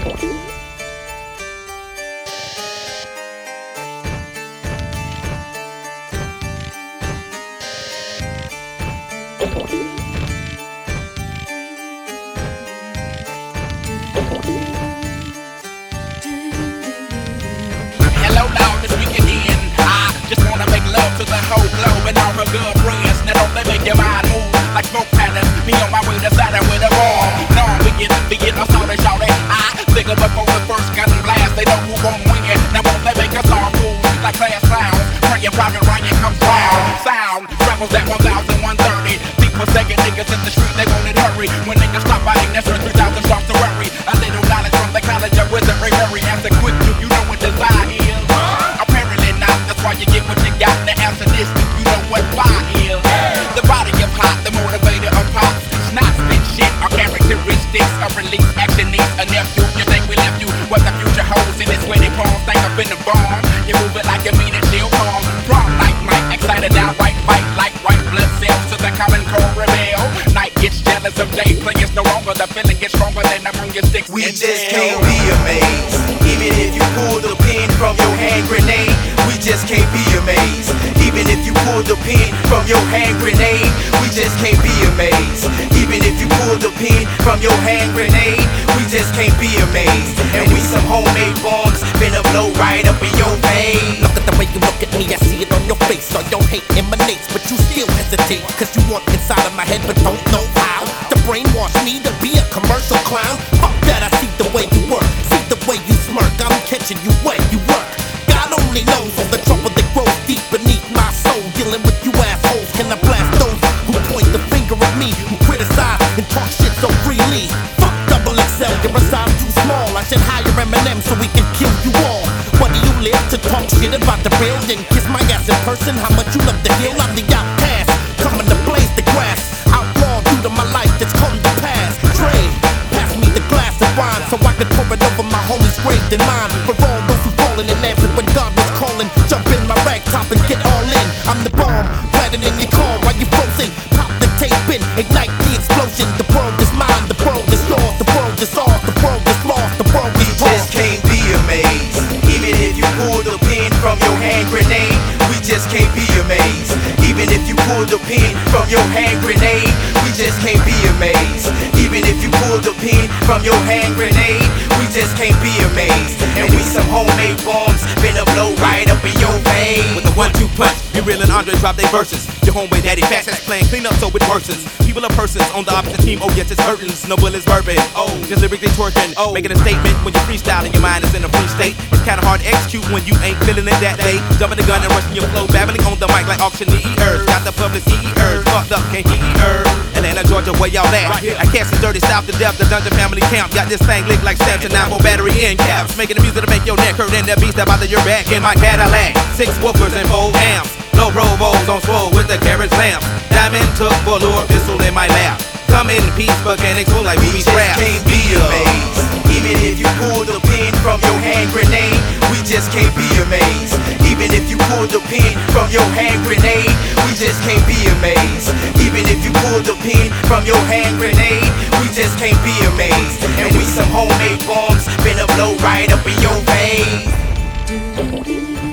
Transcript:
Hello, now this weekend in. I just wanna make love to the whole globe and all her good friends. Now don't they make your mind move like smoke patterns? Me on my way to Saturn with a bomb. No, we get us all they shout it. I figure before the first gun blast, they know who gon' win it. Now won't they make us all move like class clowns? Praying private Ryan comes round. Sound travels at 1,130. People second niggas in the street, they want it hurry. When niggas stop biting, that's when 3,000 starts to worry. A little knowledge from the college of wizardry. Hurry, answer quick, you know what desire is. Apparently not, that's why you get what you got. Now answer this, you know what fire is. The body of hot, the motivator of pop. Not spit shit, our characteristics of release, action needs a nephew. You think we left you, what the future holds in its sweaty palms. Think up in the bomb, you move it like you mean it, chill calm. Prompt like Mike, excited outright, fight like white blood cells to the common cold rebel. Night gets jealous of day players no longer, the feeling gets stronger than among your sticks. We just can't be amazed. Even if you pull the pin from your hand grenade, we just can't be amazed. Even if you pull the pin from your hand grenade, we just can't be amazed. Even if you pull the pin from your hand grenade, we just can't be amazed. And we some homemade bombs, finna blow right up in your vein. Look at the way you look at me, I see it on your face. All your hate emanates, but you still hesitate. Cause you want inside of my head, but don't know how to brainwash me to be a commercial clown. Fuck that, I see the way you work, see the way you smirk. I'm catching you where you work. God only knows all the trouble that grows deep beneath my soul. Dealing with you assholes, can I blast those who point the finger at me, who criticize and talk shit so freely? Fuck double XL, you're a size too small. I should hire Eminem so we can kill you all. What do you live to talk shit about the real? Then kiss my ass in person, how much you love the hill? I'm the outcast, coming to blaze the grass. Outlaw due to my life that's come to pass. Dre, pass me the glass of wine so I can pour it over my homies' grave than mine. For all those who fallen and answered when God was calling, jump in my rag top and get all in. I'm the bomb, planted in your car while you frozen. Pop the tape in, ignite the explosion. The world is mine, the world is yours, the world is ours, the world is lost, the world is We just can't be amazed. Even if you pull the pin from your hand grenade, we just can't be amazed. Even if you pull the pin from your hand grenade, we just can't be amazed. Even if you pull the pin from your hand grenade, we just can't be amazed. And we some homemade bombs, finna blow right up in your vein. With a 1-2 punch, Real and Andre drop their verses. Your homeboy Daddy Fast is playing clean up so with persons. People are persons on the opposite team, oh yes it's hurtins. No bullets bourbon, oh just lyrically twerking. Oh, making a statement when you freestyle and your mind is in a free state. It's kinda hard to execute when you ain't feeling it that day. Jumping the gun and rushing your flow, babbling on the mic like auctioneers. Got the public CEers, fucked up, can't hear. Atlanta, Georgia, where y'all at? Right, I can't see dirty south to death, the Dungeon family camp. Got this thing licked like 7 to 9 more battery end caps. Making the music to make your neck hurt and the beast that bother your back. In my Cadillac, 6 woofers and 4 amps. Low Rovos on swole with the carriage lamp. Diamond took velour pistol in my lap. Come in peace, mechanics full like We BB just scraps. can't be amazed. Even if you pull the pin from your hand grenade, we just can't be amazed. Even if you pull the pin from your hand grenade, we just can't be amazed. Even if you pull the pin from your hand grenade, we just can't be amazed. And we some homemade bombs, finna blow right up in your vein.